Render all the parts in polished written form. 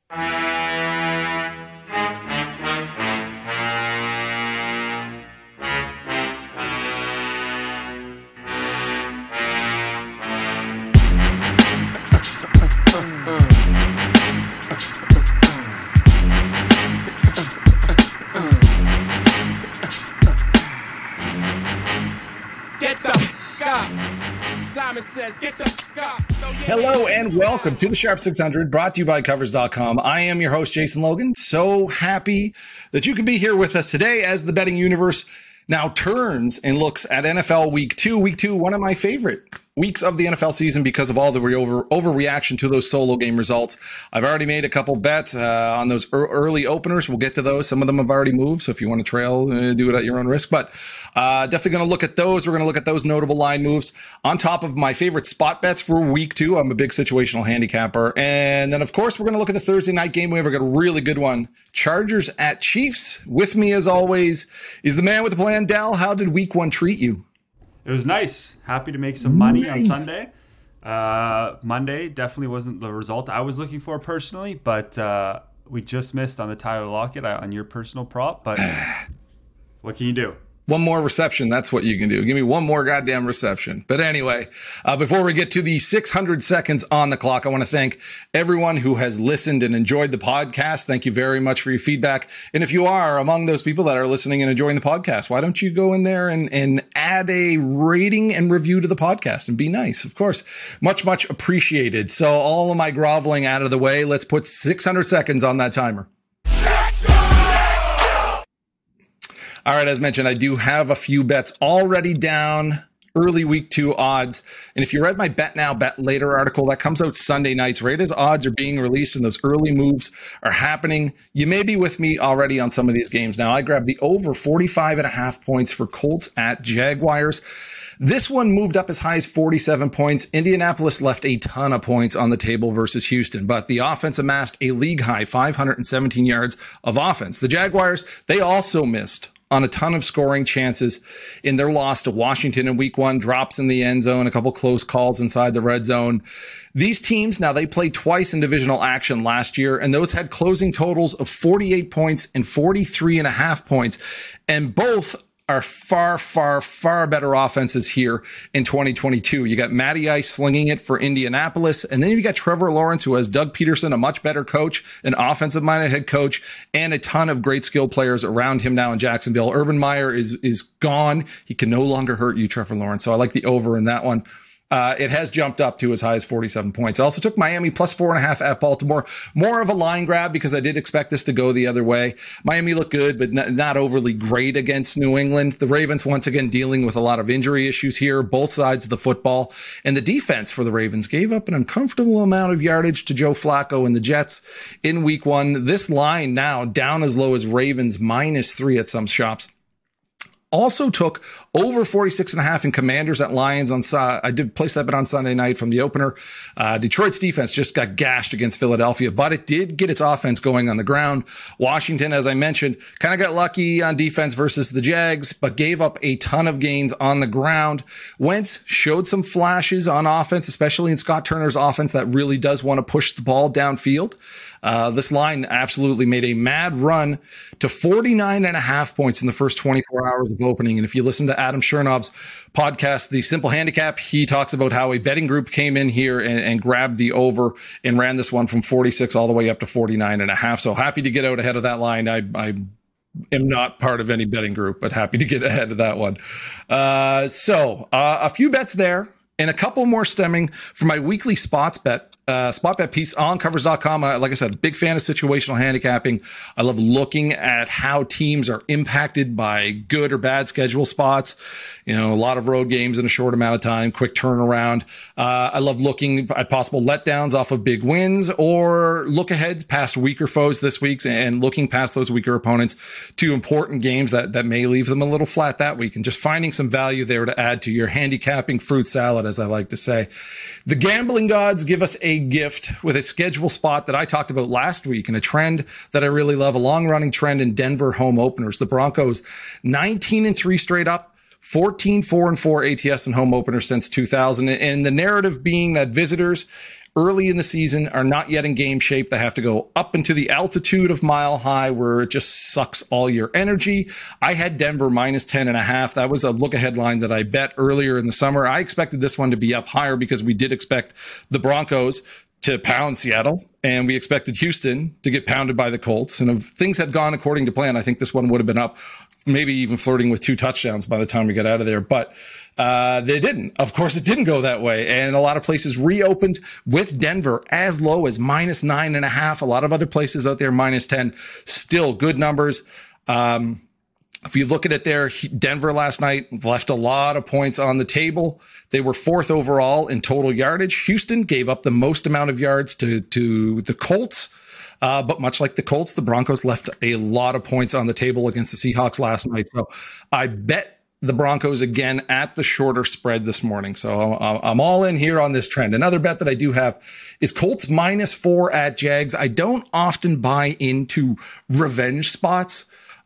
Hello and welcome to the Sharp 600, brought to you by Covers.com. I am your host, Jason Logan. So happy that you can be here with us today as the betting universe now turns and looks at NFL Week 2. Week 2, one of my favorite weeks of the NFL season because of all the overreaction to those solo game results. I've already made a couple bets on those early openers. We'll get to those. Some of them have already moved, so if you want to trail, do it at your own risk. But definitely going to look at those. We're going to look at those notable line moves on top of my favorite spot bets for Week 2. I'm a big situational handicapper. And then, of course, we're going to look at the Thursday night game. We've got a really good one. Chargers at Chiefs. With me, as always, is the man with the plan. Dal, how did Week 1 treat you? It was nice. Happy to make some money on Sunday. Monday definitely wasn't the result I was looking for personally, but we just missed on the Tyler Lockett on your personal prop. But what can you do? One more reception. That's what you can do. Give me one more goddamn reception. But anyway, before we get to the 600 seconds on the clock, I want to thank everyone who has listened and enjoyed the podcast. Thank you very much for your feedback. And if you are among those people that are listening and enjoying the podcast, why don't you go in there and add a rating and review to the podcast and be nice? Of course, much, much appreciated. So all of my groveling out of the way, let's put 600 seconds on that timer. All right, as mentioned, I do have a few bets already down, early Week 2 odds. And if you read my Bet Now, Bet Later article, that comes out Sunday nights, right as odds are being released and those early moves are happening. You may be with me already on some of these games. Now, I grabbed the over 45.5 points for Colts at Jaguars. This one moved up as high as 47 points. Indianapolis left a ton of points on the table versus Houston, but the offense amassed a league high 517 yards of offense. The Jaguars, they also missed on a ton of scoring chances in their loss to Washington in Week 1, drops in the end zone, a couple close calls inside the red zone. These teams, now they played twice in divisional action last year, and those had closing totals of 48 points and 43.5 points, and both are far, far, far better offenses here in 2022. You got Matty Ice slinging it for Indianapolis, and then you got Trevor Lawrence, who has Doug Peterson, a much better coach, an offensive-minded head coach, and a ton of great skill players around him now in Jacksonville. Urban Meyer is gone. He can no longer hurt you, Trevor Lawrence. So I like the over in that one. It has jumped up to as high as 47 points. I also took Miami plus 4.5 at Baltimore. More of a line grab because I did expect this to go the other way. Miami looked good, but not overly great against New England. The Ravens, once again, dealing with a lot of injury issues here, both sides of the football. And the defense for the Ravens gave up an uncomfortable amount of yardage to Joe Flacco and the Jets in Week 1. This line now down as low as Ravens -3 at some shops. Also took over 46.5 in Commanders at Lions on. I did place that bet on Sunday night from the opener. Detroit's defense just got gashed against Philadelphia, but it did get its offense going on the ground. Washington, as I mentioned, kind of got lucky on defense versus the Jags, but gave up a ton of gains on the ground. Wentz showed some flashes on offense, especially in Scott Turner's offense that really does want to push the ball downfield. This line absolutely made a mad run to 49.5 points in the first 24 hours of opening. And if you listen to Adam Chernov's podcast, The Simple Handicap, he talks about how a betting group came in here and grabbed the over and ran this one from 46 all the way up to 49.5. So happy to get out ahead of that line. I am not part of any betting group, but happy to get ahead of that one. So a few bets there and a couple more stemming from my weekly spot bet piece on Covers.com. Like I said, big fan of situational handicapping. I love looking at how teams are impacted by good or bad schedule spots. You know, a lot of road games in a short amount of time, quick turnaround. I love looking at possible letdowns off of big wins or look ahead past weaker foes this week and looking past those weaker opponents to important games that may leave them a little flat that week and just finding some value there to add to your handicapping fruit salad, as I like to say. The gambling gods give us a gift with a schedule spot that I talked about last week and a trend that I really love, a long-running trend in Denver home openers. The Broncos 19-3 straight up, 14-4-4 ATS and home openers since 2000. And the narrative being that visitors early in the season are not yet in game shape. They have to go up into the altitude of Mile High where it just sucks all your energy. I had Denver minus 10.5. That was a look ahead line that I bet earlier in the summer. I expected this one to be up higher because we did expect the Broncos to pound Seattle, and we expected Houston to get pounded by the Colts. And if things had gone according to plan, I think this one would have been up, maybe even flirting with 2 touchdowns by the time we got out of there. But they didn't. Of course, it didn't go that way. And a lot of places reopened with Denver as low as minus 9.5. A lot of other places out there, minus 10. Still good numbers. If you look at it there, Denver last night left a lot of points on the table. They were 4th overall in total yardage. Houston gave up the most amount of yards to the Colts. But much like the Colts, the Broncos left a lot of points on the table against the Seahawks last night. So I bet the Broncos again at the shorter spread this morning. So I'm all in here on this trend. Another bet that I do have is Colts minus 4 at Jags. I don't often buy into revenge spots.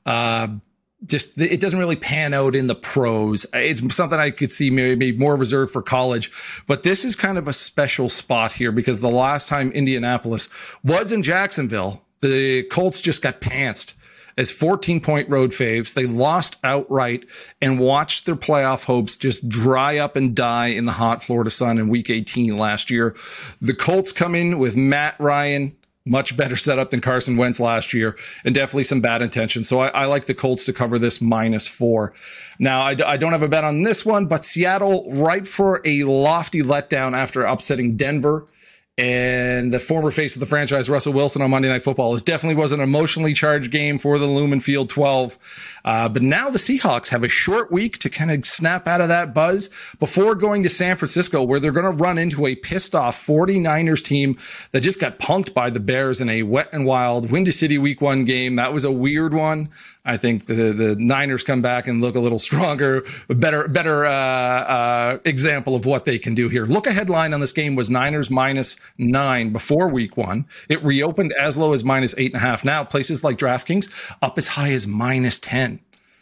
Just it doesn't really pan out in the pros. It's something I could see maybe more reserved for college, but this is kind of a special spot here because the last time Indianapolis was in Jacksonville, the Colts just got pantsed as 14-point road faves. They lost outright and watched their playoff hopes just dry up and die in the hot Florida sun in week 18 last year. The Colts come in with Matt Ryan, much better setup than Carson Wentz last year, and definitely some bad intentions. So I like the Colts to cover this minus 4. Now, I don't have a bet on this one, but Seattle ripe for a lofty letdown after upsetting Denver. And the former face of the franchise, Russell Wilson, on Monday Night Football. It definitely was an emotionally charged game for the Lumen Field 12. But now the Seahawks have a short week to kind of snap out of that buzz before going to San Francisco, where they're going to run into a pissed off 49ers team that just got punked by the Bears in a wet and wild Windy City Week 1 game. That was a weird one. I think the Niners come back and look a little stronger, a better example of what they can do here. Look ahead line on this game was Niners minus 9 before week 1. It reopened as low as minus 8.5. Now places like DraftKings up as high as minus 10.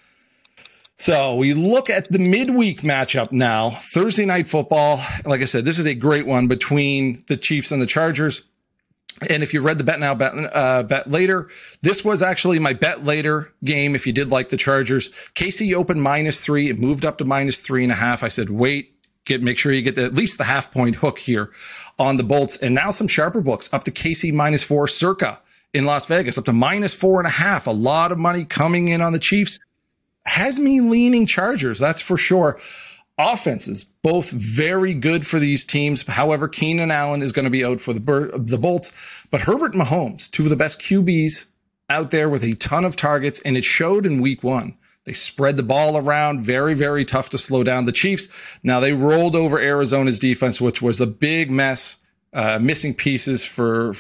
So we look at the midweek matchup now. Thursday Night Football. Like I said, this is a great one between the Chiefs and the Chargers. And if you read the bet now, bet later, this was actually my bet later game. If you did like the Chargers, KC opened minus 3. It moved up to minus 3.5. I said, wait, make sure you get at least the half-point hook here on the Bolts. And now some sharper books up to KC minus 4, Circa in Las Vegas, up to minus 4.5. A lot of money coming in on the Chiefs. Has me leaning Chargers, that's for sure. Offenses, both very good for these teams. However, Keenan Allen is going to be out for the Bolts. But Herbert and Mahomes, 2 of the best QBs out there with a ton of targets, and it showed in week 1. They spread the ball around, very, very tough to slow down the Chiefs. Now, they rolled over Arizona's defense, which was a big mess, missing pieces for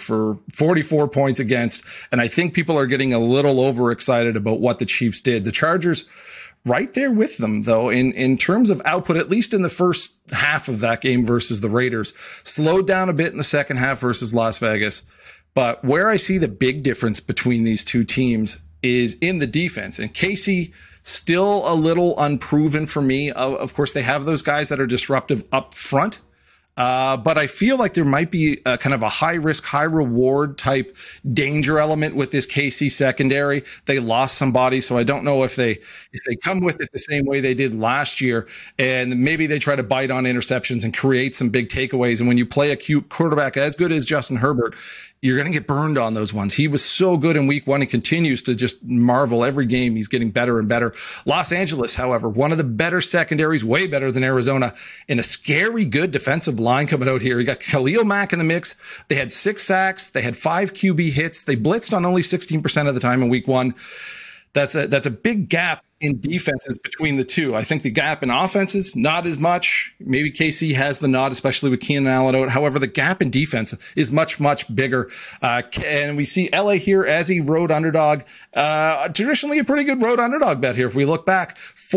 44 points against. And I think people are getting a little overexcited about what the Chiefs did. The Chargers right there with them, though, in terms of output, at least in the first half of that game versus the Raiders. Slowed down a bit in the second half versus Las Vegas. But where I see the big difference between these two teams is in the defense. And KC, still a little unproven for me. Of course, they have those guys that are disruptive up front. But I feel like there might be a kind of a high risk, high reward type danger element with this KC secondary. They lost somebody, so I don't know if they come with it the same way they did last year, and maybe they try to bite on interceptions and create some big takeaways. And when you play a cute quarterback as good as Justin Herbert, you're going to get burned on those ones. He was so good in week 1 and continues to just marvel every game. He's getting better and better. Los Angeles, however, one of the better secondaries, way better than Arizona, and a scary good defensive line coming out here. You got Khalil Mack in the mix. They had 6 sacks. They had 5 QB hits. They blitzed on only 16% of the time in week 1. That's a big gap in defenses between the two. I think the gap in offenses, not as much. Maybe KC has the nod, especially with Keenan Allen out. However, the gap in defense is much, much bigger. And we see LA here as a road underdog. Traditionally a pretty good road underdog bet here. If we look back,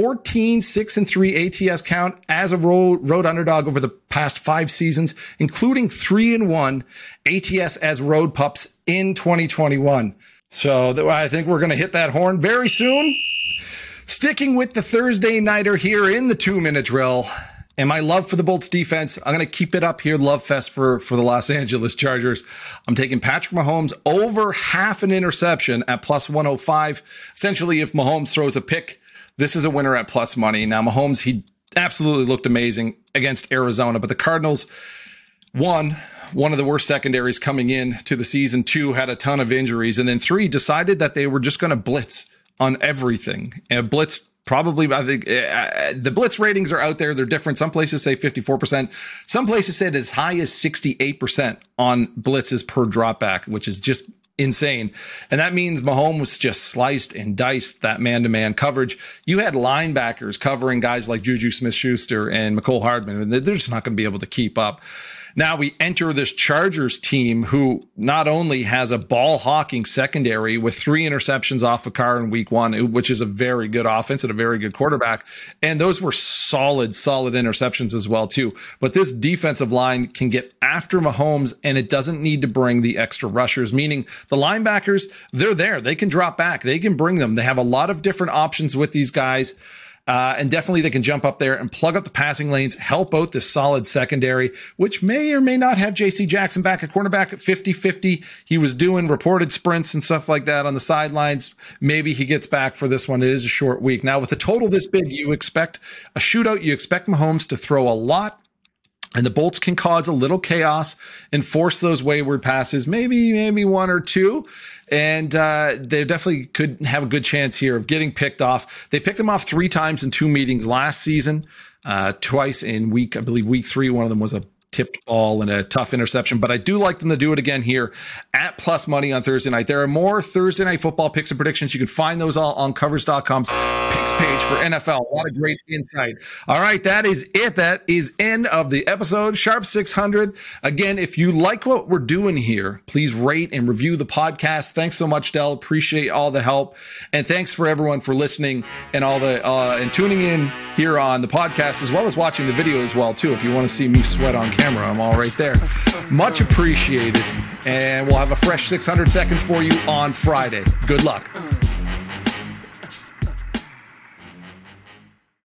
14-6-3 ATS count as a road underdog over the past 5 seasons, including 3-1 ATS as road pups in 2021. So I think we're going to hit that horn very soon. Sticking with the Thursday nighter here in the 2-minute drill, And my love for the Bolts defense, I'm going to keep it up here. Love fest for the Los Angeles Chargers. I'm taking Patrick Mahomes over half an interception at plus 105. Essentially, if Mahomes throws a pick, this is a winner at plus money. Now, Mahomes, he absolutely looked amazing against Arizona, but the Cardinals, one of the worst secondaries coming in to the season. 2, had a ton of injuries. And then 3, decided that they were just going to blitz on everything. And blitz probably, I think, the blitz ratings are out there. They're different. Some places say 54%. Some places say as high as 68% on blitzes per dropback, which is just insane. And that means Mahomes just sliced and diced that man-to-man coverage. You had linebackers covering guys like Juju Smith-Schuster and Mecole Hardman, and they're just not going to be able to keep up. Now we enter this Chargers team who not only has a ball hawking secondary with 3 interceptions off of Carr in week 1, which is a very good offense and a very good quarterback. And those were solid interceptions as well too. But this defensive line can get after Mahomes and it doesn't need to bring the extra rushers, meaning the linebackers, they're there. They can drop back. They can bring them. They have a lot of different options with these guys. And definitely they can jump up there and plug up the passing lanes, help out this solid secondary, which may or may not have JC Jackson back at cornerback at 50-50. He was doing reported sprints and stuff like that on the sidelines. Maybe he gets back for this one. It is a short week. Now with a total this big, you expect a shootout. You expect Mahomes to throw a lot. And the Bolts can cause a little chaos and force those wayward passes, maybe 1 or 2. And they definitely could have a good chance here of getting picked off. They picked them off 3 times in 2 meetings last season, twice in week 3. One of them was a tipped ball and a tough interception, but I do like them to do it again here at plus money on Thursday night. There are more Thursday night football picks and predictions. You can find those all on covers.com's picks page for NFL. A lot of great insight. All right, that is it. That is end of the episode. Sharp 600. Again, if you like what we're doing here, please rate and review the podcast. Thanks so much, Del. Appreciate all the help. And thanks for everyone for listening and all the and tuning in here on the podcast, as well as watching the video as well, too. If you want to see me sweat on camera, I'm all right there. Much appreciated. And we'll have a fresh 600 seconds for you on Friday. Good luck.